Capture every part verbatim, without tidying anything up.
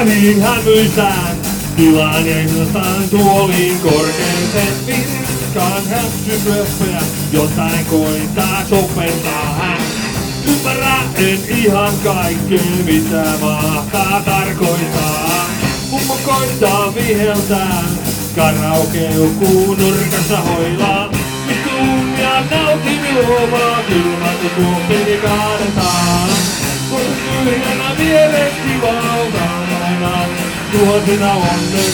niin hämyisään. Tilaan jäi nostaan tuoliin korkeeseen virkaan häpsyköppää. Jotain koittaa sopettaa hän. Ymmärrä en ihan kaikkea mitä mahtaa tarkoittaa. Mummo koittaa viheltää. Karaoke-ukuu nurkassa hoilaa. Istuun ja nautin juomaa. Kylmä kun tuoppini kaadetaan. Kun tyhjänä mieleksi valtaan aina. Tuosina onne.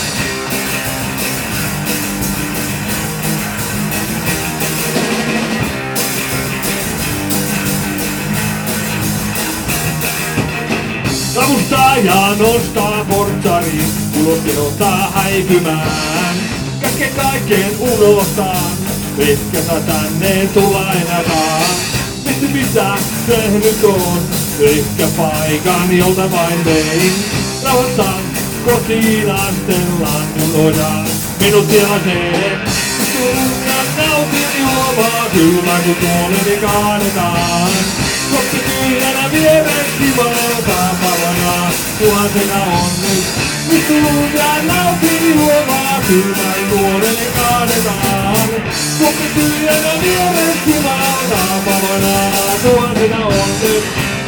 Savustaa ja nostaa portsari, ulos kehottaa häipymään. Käske kaiken unohtaa, etkä sä tänne tulla enääkaan. Mietti mitä se nyt on, ehkä paikan jolta vain vein. Rauhassaan kotiin astellaan, kun voidaan minut tilaseen. Istun ja nautin juomaa, kylmä kun tuoleni kaadetaan. Koppi tyhjänä viereksi valtaa palana, tuhansena on nyt. Istun ja nautin juomaa, kylmä kun tuoleni kaadetaan. Koppi tyhjänä viereksi valtaa palana, tuhansena on nyt.